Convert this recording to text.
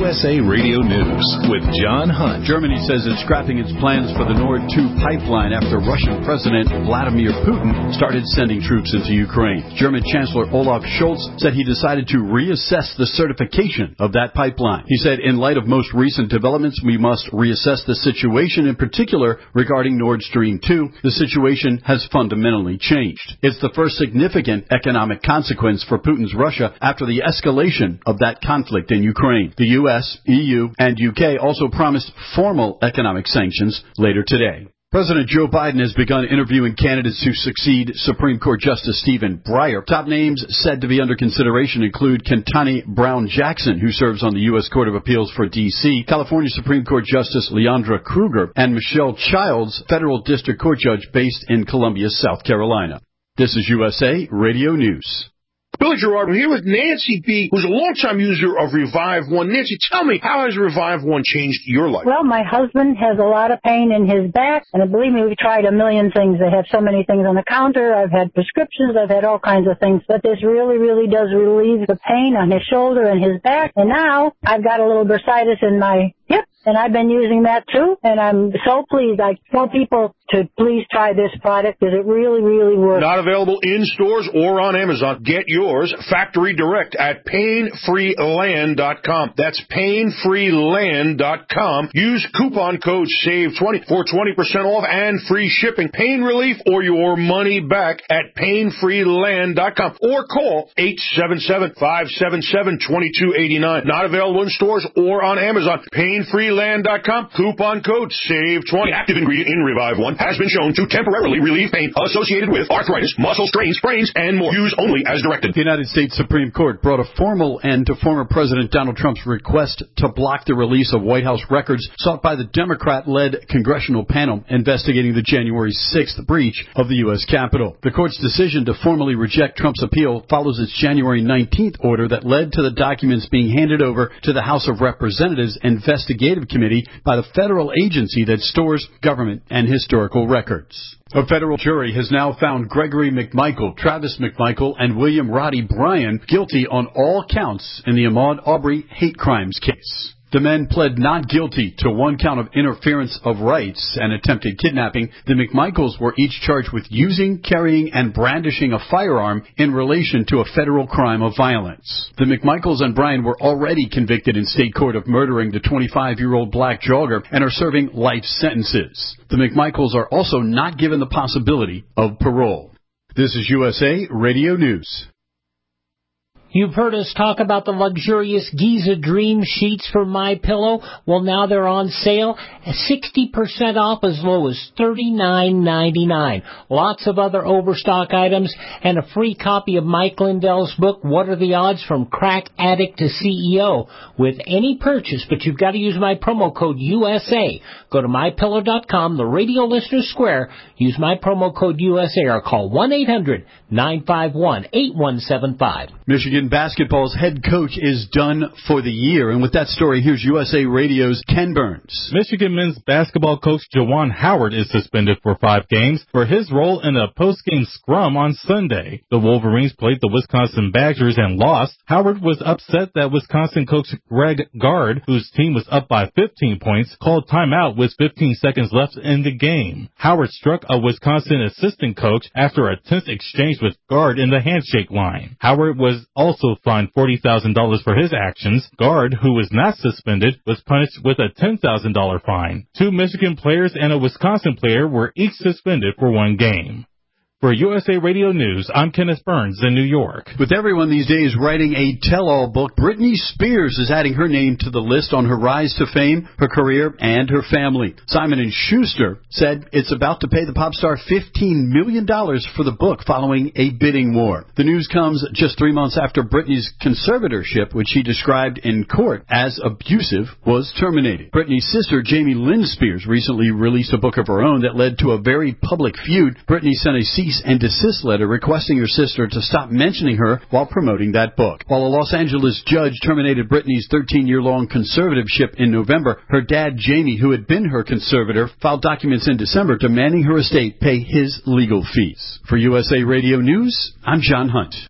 USA Radio News with John Hunt. Germany says it's scrapping its plans for the Nord 2 pipeline after Russian President Vladimir Putin started sending troops into Ukraine. German Chancellor Olaf Scholz said he decided to reassess the certification of that pipeline. He said, in light of most recent developments, we must reassess the situation, in particular regarding Nord Stream 2. The situation has fundamentally changed. It's the first significant economic consequence for Putin's Russia after the escalation of that conflict in Ukraine. The U.S., EU, and UK also promised formal economic sanctions later today. President Joe Biden has begun interviewing candidates to succeed Supreme Court Justice Stephen Breyer. Top names said to be under consideration include Ketanji Brown Jackson, who serves on the U.S. Court of Appeals for D.C., California Supreme Court Justice Leandra Kruger, and Michelle Childs, federal district court judge based in Columbia, South Carolina. This is USA Radio News. Billy Gerard, we're here with Nancy B., who's a longtime user of Revive One. Nancy, tell me, how has Revive One changed your life? Well, my husband has a lot of pain in his back, and believe me, we've tried a million things. They have so many things on the counter. I've had prescriptions. I've had all kinds of things. But this really, really does relieve the pain on his shoulder and his back. And now I've got a little bursitis in my hip, and I've been using that too, and I'm so pleased. I tell people to please try this product because it really, really works. Not available in stores or on Amazon. Get yours factory direct at painfreeland.com. That's painfreeland.com. Use coupon code SAVE20 for 20% off and free shipping. Pain relief or your money back at painfreeland.com or call 877-577-2289. Not available in stores or on Amazon. Painfreeland.com. Coupon code SAVE20. The active ingredient in Revive One has been shown to temporarily relieve pain associated with arthritis, muscle strains, sprains, and more. Use only as directed. The United States Supreme Court brought a formal end to former President Donald Trump's request to block the release of White House records sought by the Democrat-led congressional panel investigating the January 6th breach of the U.S. Capitol. The court's decision to formally reject Trump's appeal follows its January 19th order that led to the documents being handed over to the House of Representatives Investigative Committee by the federal agency that stores government and historical records. A federal jury has now found Gregory McMichael, Travis McMichael, and William Roddy Bryan guilty on all counts in the Ahmaud Arbery hate crimes case. The men pled not guilty to one count of interference of rights and attempted kidnapping. The McMichaels were each charged with using, carrying, and brandishing a firearm in relation to a federal crime of violence. The McMichaels and Bryan were already convicted in state court of murdering the 25-year-old black jogger and are serving life sentences. The McMichaels are also not given the possibility of parole. This is USA Radio News. You've heard us talk about the luxurious Giza Dream sheets from MyPillow. Well, now they're on sale, 60% off as low as $39.99. Lots of other overstock items and a free copy of Mike Lindell's book, What Are the Odds from Crack Addict to CEO, with any purchase, but you've got to use my promo code USA. Go to MyPillow.com, the Radio Listener Square, use my promo code USA or call 1-800-951-8175. Michigan basketball's head coach is done for the year. And with that story, here's USA Radio's Ken Burns. Michigan men's basketball coach Juwan Howard is suspended for 5 games for his role in a post-game scrum on Sunday. The Wolverines played the Wisconsin Badgers and lost. Howard was upset that Wisconsin coach Greg Gard, whose team was up by 15 points, called timeout with 15 seconds left in the game. Howard struck a Wisconsin assistant coach after a tense exchange with Gard in the handshake line. Howard was also fined $40,000 for his actions. Gard, who was not suspended, was punished with a $10,000 fine. 2 Michigan players and a Wisconsin player were each suspended for 1 game. For USA Radio News, I'm Kenneth Burns in New York. With everyone these days writing a tell-all book, Britney Spears is adding her name to the list on her rise to fame, her career, and her family. Simon & Schuster said it's about to pay the pop star $15 million for the book following a bidding war. The news comes just 3 months after Britney's conservatorship, which she described in court as abusive, was terminated. Britney's sister, Jamie Lynn Spears, recently released a book of her own that led to a very public feud. Britney sent a cease and desist letter requesting her sister to stop mentioning her while promoting that book. While a Los Angeles judge terminated Britney's 13-year-long conservatorship in November, her dad, Jamie, who had been her conservator, filed documents in December demanding her estate pay his legal fees. For USA Radio News, I'm John Hunt.